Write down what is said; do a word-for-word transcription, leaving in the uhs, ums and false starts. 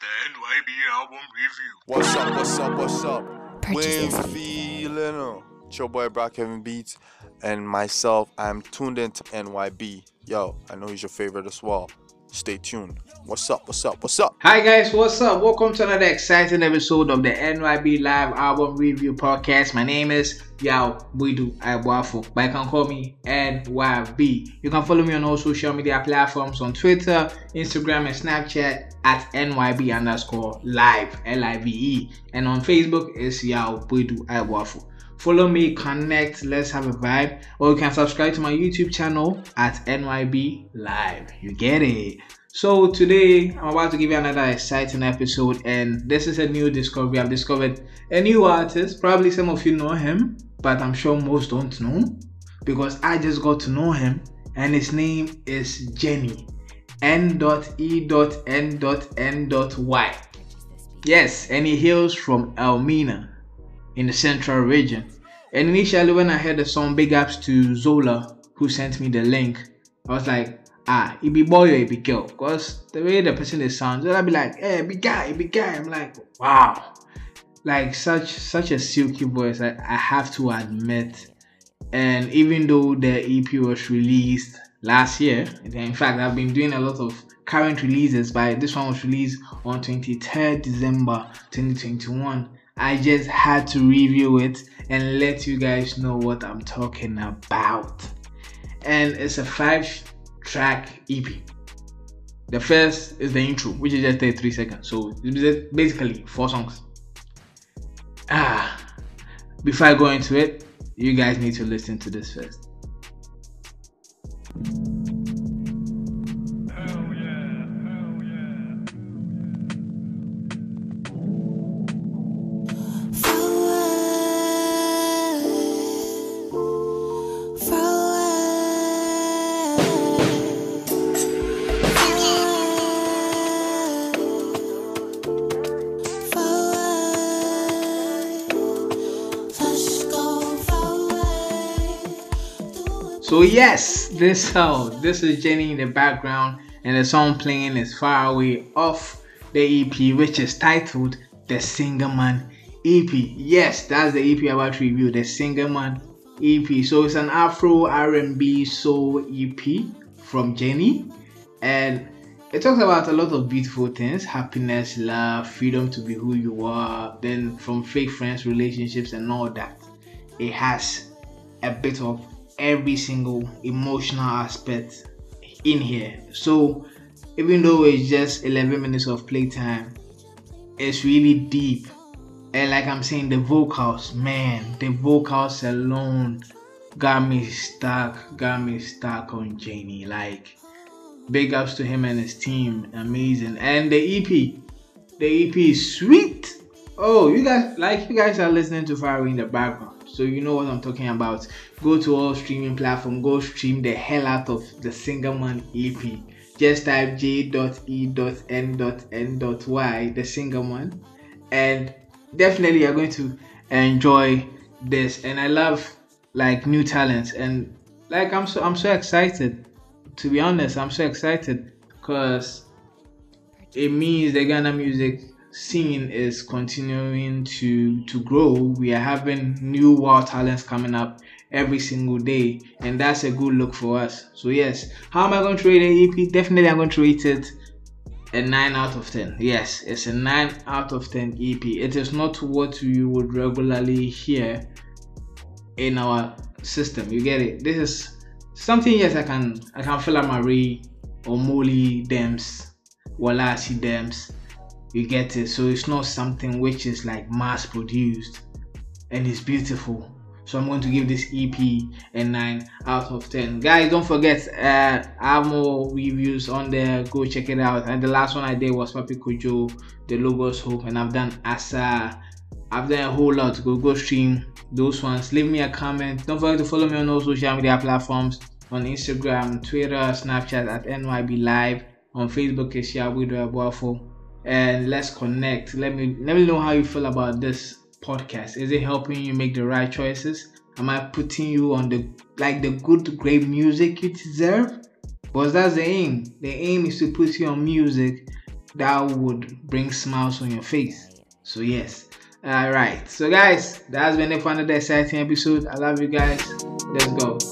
the N Y B album review. What's up, what's up, what's up? We Purchases. ain't feeling it. It's your boy Brock Kevin Beats and myself. I'm tuned into N Y B. Yo, I know he's your favorite as well. Stay tuned. What's up, what's up, what's up? Hi guys, what's up? Welcome to another exciting episode of the N Y B Live Album Review Podcast. My name is Yao Buidu Aibuafo, but you can call me N Y B. You can follow me on all social media platforms on Twitter, Instagram, and Snapchat at N Y B underscore live, L I V E. And on Facebook, it's Yao Buidu Aibuafo. Follow me, connect, let's have a vibe. Or you can subscribe to my YouTube channel at N Y B Live. You get it? So today, I'm about to give you another exciting episode, and this is a new discovery. I've discovered a new artist. Probably some of you know him, but I'm sure most don't know because I just got to know him, and his name is Jenny. N E N N Y. Yes, and he hails from Elmina in the central region. And initially when I heard the song, big ups to Zola who sent me the link, I was like, ah, it be boy or it be girl, because the way the person is sounds, I'll be like, hey, big guy, big guy. I'm like, wow, like such such a silky voice, I, I have to admit. And even though the E P was released last year, in fact I've been doing a lot of current releases, but this one was released on twenty-third December twenty twenty-one. I just had to review it and let you guys know what I'm talking about. And it's a five track E P. The first is the intro, which is just thirty-three seconds. So it's basically four songs. Ah, before I go into it, you guys need to listen to this first. So yes, this song, this is Jenny in the background, and the song playing is Far Away off the E P, which is titled The Single Man E P. Yes, that's the E P I'm about to review, The Single Man E P. So it's an Afro R and B soul E P from Jenny, and it talks about a lot of beautiful things: happiness, love, freedom to be who you are, then from fake friends, relationships, and all that. It has a bit of every single emotional aspect in here. So even though it's just eleven minutes of playtime, it's really deep. And like I'm saying, the vocals, man, the vocals alone got me stuck, got me stuck on Jenny. Like, big ups to him and his team, amazing. And the E P, the E P is sweet. Oh, you guys, like you guys are listening to Fire in the background, so you know what I'm talking about. Go to all streaming platforms, go stream the hell out of the Single Man E P. Just type J E N N Y, the Single Man, and definitely you're going to enjoy this. And I love like new talents, and like I'm so I'm so excited. To be honest, I'm so excited because it means the Ghana music scene is continuing to to grow. We are having new wild talents coming up every single day, and that's a good look for us. So yes, how am I going to rate the E P? Definitely I'm going to rate it a nine out of ten. Yes, it's a nine out of ten E P. It is not what you would regularly hear in our system. You get it? This is something, yes, I can I can feel Amari or Molly Dems, Walasi Dems. You get it? So it's not something which is like mass produced, and it's beautiful. So I'm going to give this E P a nine out of ten. Guys, don't forget, uh, I have more reviews on there. Go check it out. And the last one I did was Papi Kojo, The Logos Hope, and I've done Asa. I've done a whole lot. Go go stream those ones. Leave me a comment. Don't forget to follow me on all social media platforms, on Instagram, Twitter, Snapchat at N Y B Live. On Facebook, it's Yao Buidu Aibuafo. And let's connect. Let me let me know how you feel about this podcast. Is it helping you make the right choices? Am I putting you on the like the good great music you deserve? Because that's the aim. The aim is to put you on music that would bring smiles on your face. So yes. Alright. So guys, that's been it for another exciting episode. I love you guys. Let's go.